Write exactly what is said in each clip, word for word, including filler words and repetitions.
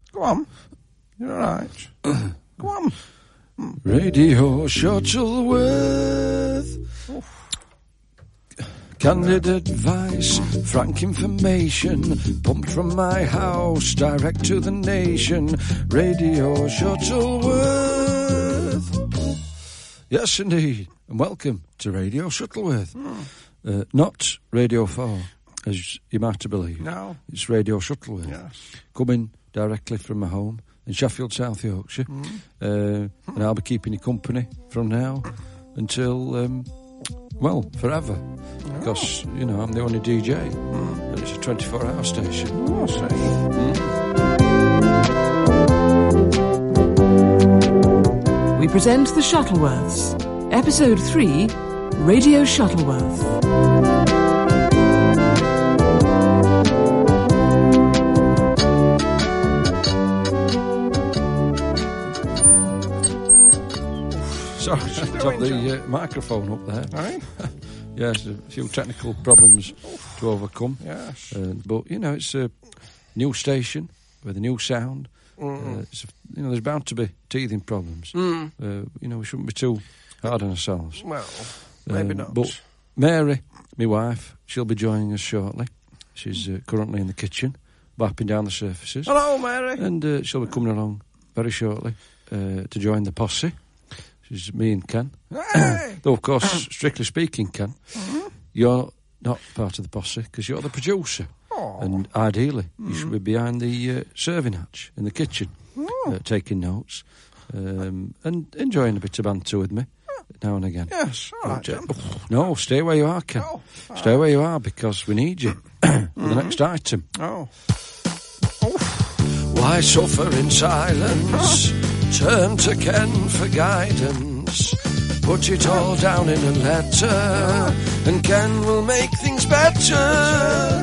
Go on. You're all right. Go on. Radio Shuttleworth. Oof. Candid advice, frank information, pumped from my house, direct to the nation. Radio Shuttleworth. Yes, indeed. And welcome to Radio Shuttleworth. Mm. Uh, not Radio four, as you might believe. No. It's Radio Shuttleworth. Yes. Coming directly from my home in Sheffield, South Yorkshire. Mm. Uh, and I'll be keeping you company from now until, um, well, forever. Because, you know, I'm the only D J. Mm. And it's a twenty-four hour station. Oh, I see. Mm. We present The Shuttleworths, Episode three, Radio Shuttleworth. Sorry, I have the uh, microphone up there. Right? Yes, a few technical problems to overcome. Yes. Uh, but, you know, it's a new station with a new sound. Mm. Uh, it's, you know, there's bound to be teething problems. Mm. Uh, you know, we shouldn't be too hard on ourselves. Well, maybe Um, not. But Mary, my wife, she'll be joining us shortly. She's uh, currently in the kitchen, wiping down the surfaces. Hello, Mary. And uh, she'll be coming along very shortly uh, to join the posse. She's me and Ken. Hey. Though, of course, strictly speaking, Ken, Mm-hmm. you're not part of the posse because you're the producer. Oh. And ideally, you should be behind the uh, serving hatch in the kitchen, Oh. uh, taking notes um, and enjoying a bit of banter with me now and again. Yes, all right, But, uh, John. no, stay where you are, Ken. Oh, Stay where you are because we need you for the next item. Oh. Why suffer in silence? Turn to Ken for guidance. Put it all down in a letter, and Ken will make things better.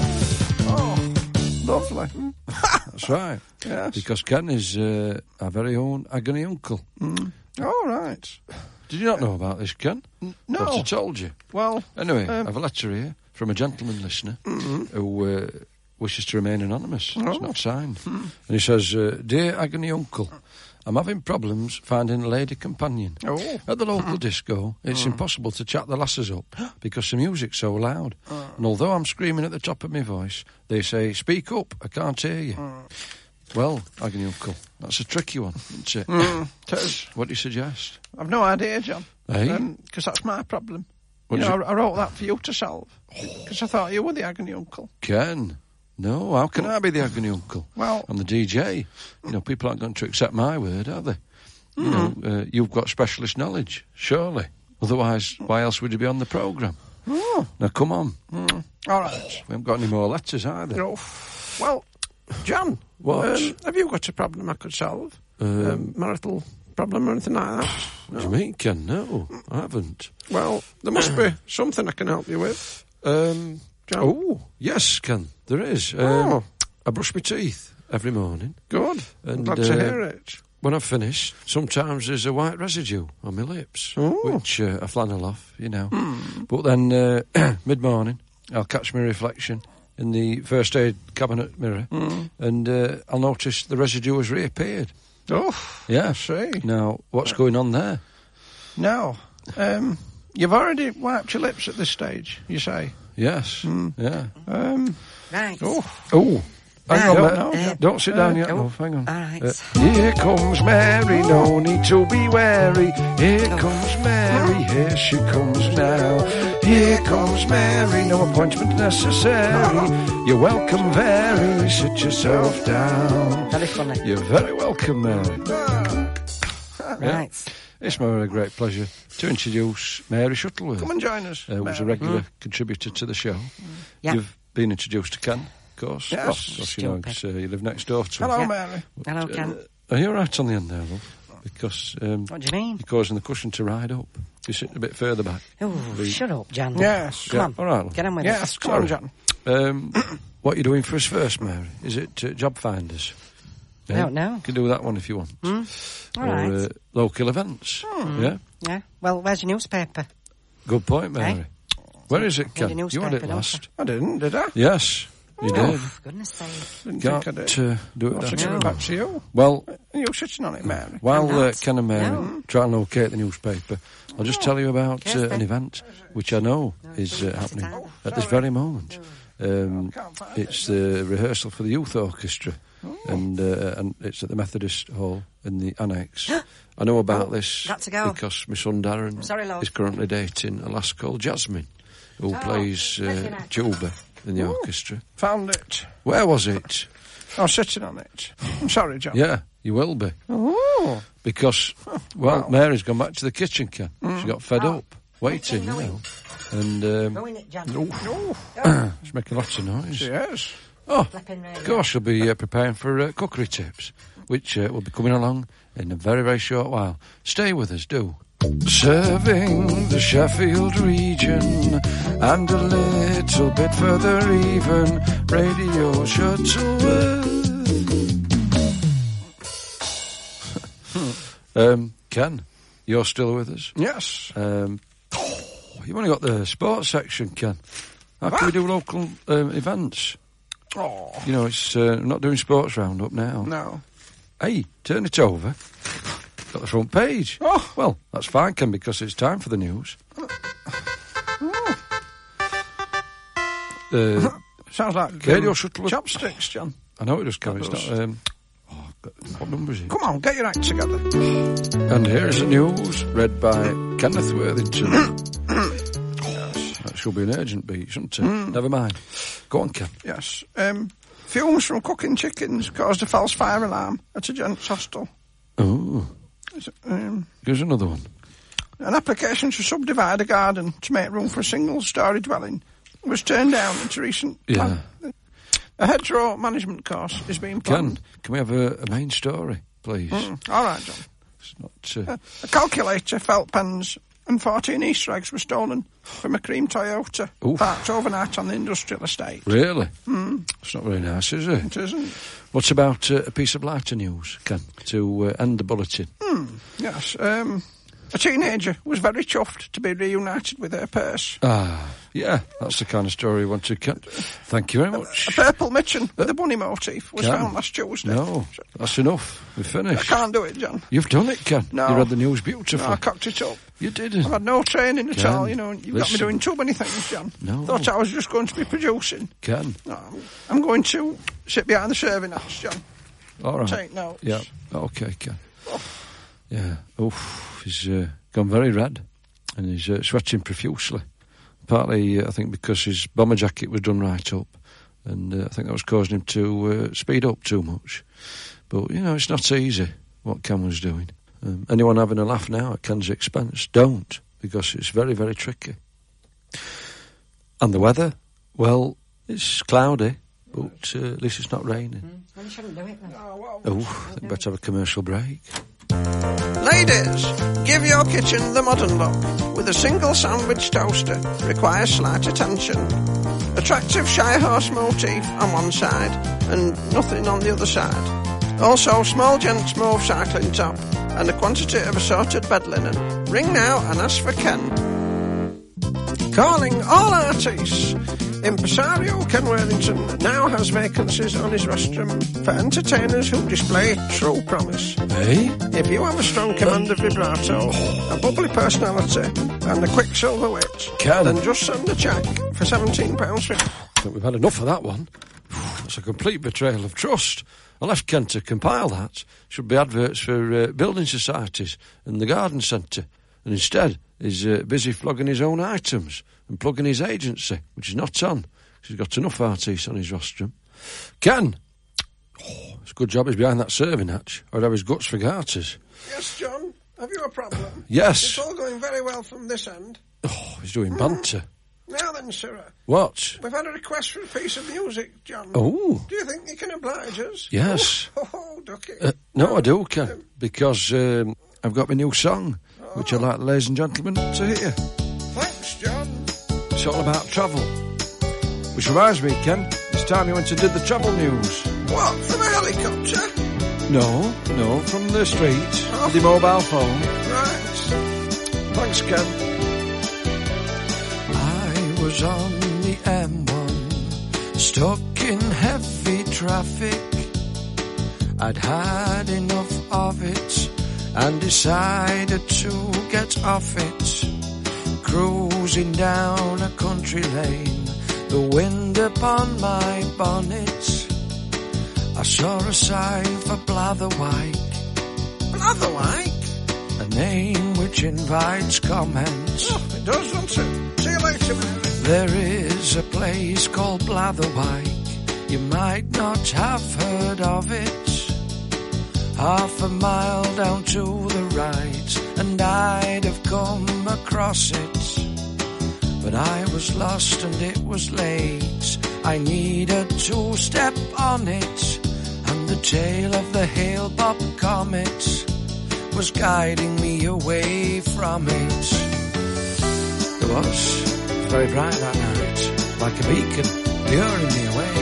Oh, lovely. That's right. Yes. Because Ken is uh, our very own agony uncle. Mm. All right. Did you not know about this, Ken? No. What I told you. Well, Anyway, I Um, have a letter here from a gentleman listener mm-hmm. who uh, wishes to remain anonymous. Oh. It's not signed. And he says, uh, Dear agony uncle, I'm having problems finding a lady companion. Oh. At the local disco, it's impossible to chat the lasses up because the music's so loud. And although I'm screaming at the top of my voice, they say, speak up, I can't hear you. Well, agony uncle, that's a tricky one, isn't it? Mm, tis. What do you suggest? I've no idea, John. Eh? Because that's my problem. What You is know, it? I, I wrote that for you to solve. Because I thought you were the agony uncle. Ken? No, how can I be the agony uncle? Well, I'm the D J. You know, people aren't going to accept my word, are they? You know, uh, you've got specialist knowledge, surely. Otherwise, why else would you be on the programme? oh, Now, come on. mm, all right. We haven't got any more letters, either. No. Well, John, What? um, have you got a problem I could solve? Um, Um, marital problem or anything like that? What do you mean, Ken? No, I haven't. Well, there must be something I can help you with, Um, John. oh, yes, Ken, there is. Um, Oh. I brush my teeth every morning. Good. And, Glad to uh, hear it. When I've finished, sometimes there's a white residue on my lips, Oh. which uh, I flannel off, you know. But then, uh, mid-morning, I'll catch my reflection in the first aid cabinet mirror, and uh, I'll notice the residue has reappeared. Oh, Yeah. I see. Now, what's going on there? Now, um, you've already wiped your lips at this stage, you say? Yes. Yeah. Um, Right. oh, Oh, hang Right. on, Don't Ma- know. Uh, Don't sit down Uh, yet, oh. love. Hang on. All right. Uh, here comes Mary, no need to be wary. Here Oh. comes Mary, here she comes now. Here comes Mary, no appointment necessary. You're welcome, very, sit yourself down. Very funny. You're very welcome, Mary. Yeah. Right. It's my very great pleasure to introduce Mary Shuttleworth, come and join us. uh, who's a Mary. regular contributor to the show. Yeah. You've been introduced to Ken, of course. Yes. Well, of course, you know, Stupid. 'cause, uh, you live next door to him. Hello, Yeah. Mary. Hello, Ken. Are you all right on the end there, love? Because um, What do you mean? you're causing the cushion to ride up. You're sitting a bit further back. Oh, The- shut up, Jan. Yes. Come Yeah, on. all right, love. Get on with Yes, it. come on, John. Um, what are you doing for us first, Mary? Is it uh, job finders? I don't know. You can do that one if you want. Hmm? All or right. uh, local events. Yeah? Yeah. Well, where's your newspaper? Good point, Mary. Where is it, Need a Ken? You had newspaper, it don't last. I didn't, did I? Yes. You did. Oh, goodness sake. Didn't Can't think I did. uh, do it I'll that give way. it back to you. Well, You're sitting on it, Mary. while uh, not. Ken and Mary No. try and locate the newspaper, I'll just tell you about uh, Yes, an then. event which I know is uh, happening at this very moment. Um, Can't find it's the rehearsal for the youth orchestra, and uh, and it's at the Methodist Hall in the annex. I know about Oh, this got to go. because my son Darren Sorry, love. is currently dating a lass called Jasmine, who Oh, plays uh, listen, I- tuba in the orchestra. Found it. Where was it? I was sitting on it. I'm sorry, John. Yeah, you will be. Oh. Because, well, Mary's gone back to the kitchen, Ken. She got fed Oh. up, waiting, you know. And um, Go in it, John. Oh. she's making lots of noise. Yes. Oh, Flipping radio. of course, she'll be uh, preparing for uh, cookery tips, which uh, will be coming along in a very, very short while. Stay with us, do. Serving the Sheffield region and a little bit further even, Radio Shuttleworth. um, Ken, you're still with us? Yes. Um, oh, you've only got the sports section, Ken. How can we do local um, events? Oh. You know, it's uh, not doing sports roundup now. No. Hey, turn it over. Got the front page. Oh. Well, that's fine, Ken, because it's time for the news. Uh, Sounds like Radio um, Shuttleworth. chopsticks, John. I know it does, Ken. It's does. not. Um, oh, what number is it? Come on, get your act together. And here is the news, read by Kenneth Worthington. That should be an urgent beat, shouldn't it? Never mind. Go on, Ken. Yes. Um, fumes from cooking chickens caused a false fire alarm at a gents' hostel. Oh, Um, here's another one. an application to subdivide a garden to make room for a single-storey dwelling was turned down at a recent Yeah. plan. A hedgerow management course is being Ken, planned. can we have a, a main story, please? Mm, all right, John. It's not. Uh, A calculator, felt pens, and fourteen Easter eggs were stolen from a cream Toyota Oof. parked overnight on the industrial estate. really? It's not very nice, is it? It isn't. What's about uh, a piece of lighter news, Ken, to uh, end the bulletin? Yes. Um, a teenager was very chuffed to be reunited with her purse. Ah, yeah, that's the kind of story we want to Ken. Thank you very A much. purple mitten with a bunny motif was Ken. found last Tuesday. No, that's enough. We're I finished. can't do it, John. You've done it, Ken. No. You read the news No, beautifully. I cocked it up. You didn't. I've had no training at Ken, all, you know. You've got me listen. doing too many things, John. No. Thought I was just going to be producing. Ken. No, I'm- I'm going to sit behind the serving hatch, John. All right. Take notes. Yeah. Okay, Ken. Yeah. Oof. He's uh, gone very red, and he's uh, sweating profusely. Partly, uh, I think, because his bomber jacket was done right up, and uh, I think that was causing him to uh, speed up too much. But you know, it's not easy what Ken was doing. Um, anyone having a laugh now at Ken's expense? Don't, because it's very, very tricky. And the weather? Well, it's cloudy, but uh, at least it's not raining. Well, you shouldn't do it then. Oh, well. Oh, I think better have a commercial break. Ladies, give your kitchen the modern look with a single sandwich toaster. Requires slight attention. Attractive Shire horse motif on one side and nothing on the other side. Also, small gents mauve cycling top and a quantity of assorted bed linen. Ring now and ask for Ken. Calling all artists. Impresario Ken Worthington now has vacancies on his rostrum for entertainers who display true promise. Hey? If you have a strong command of vibrato, a bubbly personality, and a quicksilver wit, Ken. then just send a cheque for seventeen pounds fifty. I think we've had enough of that one. That's a complete betrayal of trust. I left Ken to compile that. Should be adverts for uh, building societies and the garden centre. And instead, he's uh, busy flogging his own items and plugging his agency, which is not on. He's got enough artists on his rostrum. Ken! Oh, it's a good job he's behind that serving hatch, or I'd have his guts for garters. Yes, John, have you a problem? Yes. It's all going very well from this end. Oh, he's doing banter. Now then, Sarah, What? we've had a request for a piece of music, John. Oh. Do you think you can oblige us? Yes. Oh, oh Ducky. Uh, no, I do, Ken, because um, I've got my new song, which I'd like, ladies and gentlemen, to hear. Thanks, John. It's all about travel. Which reminds me, Ken, it's time you went and did the travel news. What, from a helicopter? No, no, from the street, Oh. the mobile phone. Right. Thanks, Ken. I was on the M one, stuck in heavy traffic. I'd had enough of it and decided to get off it. Cruising down a country lane, the wind upon my bonnet. I saw a sign for Blatherwyke. Blatherwyke? A name which invites comments. Oh, it does, doesn't it? See you later, Mary. There is a place called Blatherwyke. You might not have heard of it. Half a mile down to the right, and I'd have come across it. But I was lost and it was late. I needed to step on it, and the tail of the Hale-Bopp comet was guiding me away from it. It was very bright that night, like a beacon luring me away.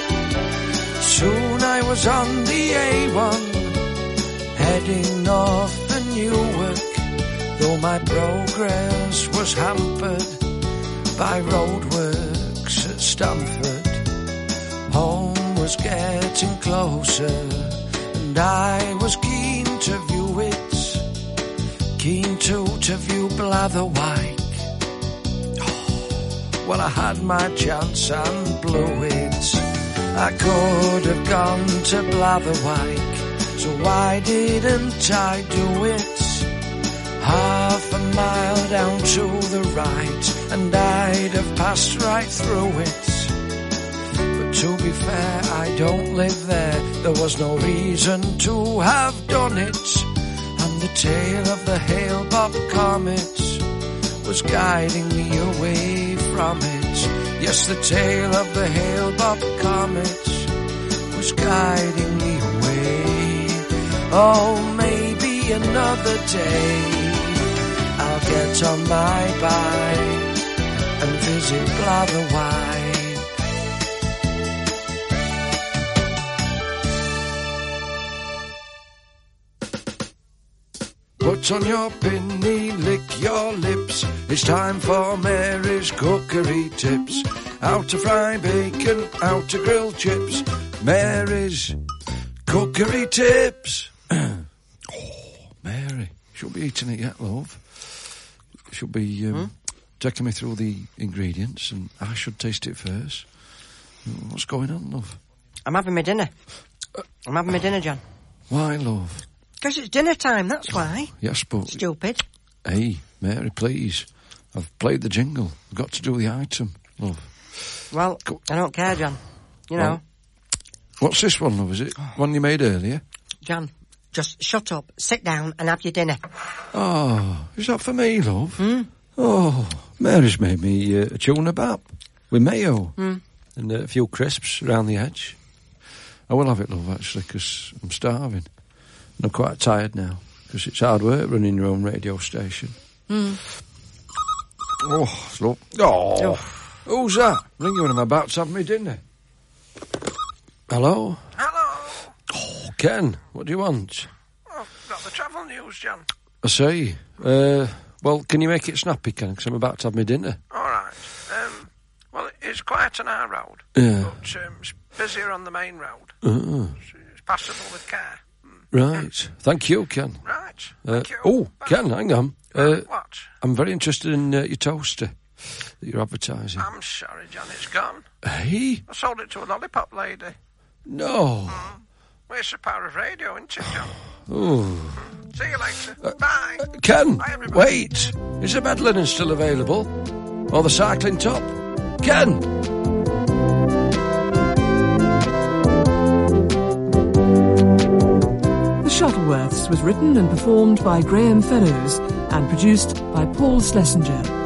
Soon I was on the A one, heading north to Newark, though my progress was hampered by roadworks at Stamford. Home was getting closer, and I was keen to view it, keen to, to view Blatherwyke. Oh, well, I had my chance and blew it. I could have gone to Blatherwyke, so why didn't I do it? Half a mile down to the right, and I'd have passed right through it. But to be fair, I don't live there. There was no reason to have done it. And the tail of the Hale-Bopp comet was guiding me away from it. Yes, the tail of the Hale-Bopp comet was guiding me away. Oh, maybe another day I'll get on my bike and visit Blatherwyke. Put on your pinny, lick your lips. It's time for Mary's cookery tips. How to fry bacon, how to grill chips. Mary's cookery tips. Oh, Mary, she'll be eating it yet, love. She'll be um, hmm? taking me through the ingredients, and I should taste it first. What's going on, love? I'm having my dinner. I'm having my dinner, John. Why, love? Because it's dinner time, that's why. Yes, but... Stupid. Hey, Mary, please. I've played the jingle. I've got to do the item, love. Well, Go- I don't care, John. You well, know. What's this one, love? Is it one you made earlier? John, just shut up, sit down and have your dinner. Oh, is that for me, love? Hmm? Oh, Mary's made me uh, a tuna bap with mayo hmm. and uh, a few crisps around the edge. I will have it, love, actually, because I'm starving. And I'm quite tired now, because it's hard work running your own radio station. Hmm. Oh, look. Oh, oh, who's that? Ringing when I'm about to have my dinner. Hello? Hello. Oh, Ken, what do you want? Oh, got the travel news, John. I see. Uh, well, can you make it snappy, Ken, because I'm about to have my dinner. All right. Um, well, it's quiet on our road. Yeah. But um, it's busier on the main road. Uh-uh. It's passable with car. Right. Thank you, Ken. Right. Uh, Thank you. oh, Ken, hang on. Uh, what? I'm very interested in uh, your toaster that you're advertising. I'm sorry, John, it's gone. Hey? I sold it to a lollipop lady. No. Mm. Well, it's the power of radio, isn't it, John? Oh. Mm. See you later. Uh, Bye. Uh, Ken, Bye, everybody. Wait. Is the bed linen still available? Or the cycling top? Ken! The Shuttleworths was written and performed by Graham Fellows and produced by Paul Schlesinger.